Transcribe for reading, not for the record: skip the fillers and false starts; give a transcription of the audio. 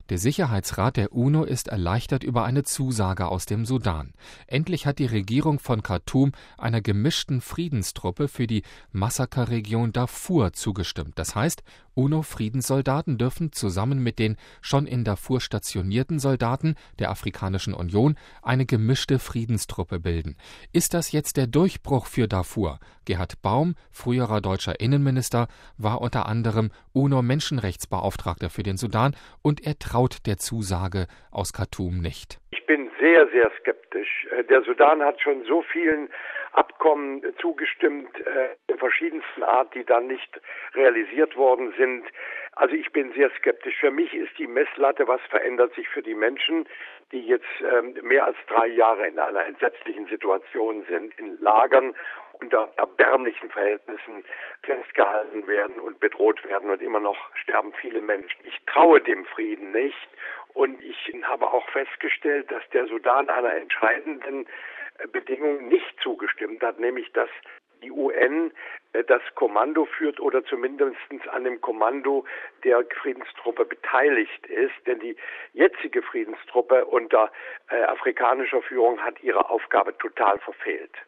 Der Sicherheitsrat der UNO ist erleichtert über eine Zusage aus dem Sudan. Endlich hat die Regierung von Khartoum einer gemischten Friedenstruppe für die Massakerregion Darfur zugestimmt. Das heißt, UNO-Friedenssoldaten dürfen zusammen mit den schon in Darfur stationierten Soldaten der Afrikanischen Union eine gemischte Friedenstruppe bilden. Ist das jetzt der Durchbruch für Darfur? Gerhard Baum, früherer deutscher Innenminister, war unter anderem UNO-Menschenrechtsbeauftragter für den Sudan und er traut der Zusage aus Khartoum nicht. Ich bin sehr, sehr skeptisch. Der Sudan hat schon so vielen Abkommen zugestimmt, in verschiedensten Art, die dann nicht realisiert worden sind. Also ich bin sehr skeptisch. Für mich ist die Messlatte, was verändert sich für die Menschen, die jetzt mehr als 3 Jahre in einer entsetzlichen Situation sind, in Lagern unter erbärmlichen Verhältnissen festgehalten werden und bedroht werden und immer noch sterben viele Menschen. Ich traue dem Frieden nicht und ich habe auch festgestellt, dass der Sudan einer entscheidenden Bedingung nicht zugestimmt hat, nämlich dass die UN das Kommando führt oder zumindest an dem Kommando der Friedenstruppe beteiligt ist. Denn die jetzige Friedenstruppe unter afrikanischer Führung hat ihre Aufgabe total verfehlt.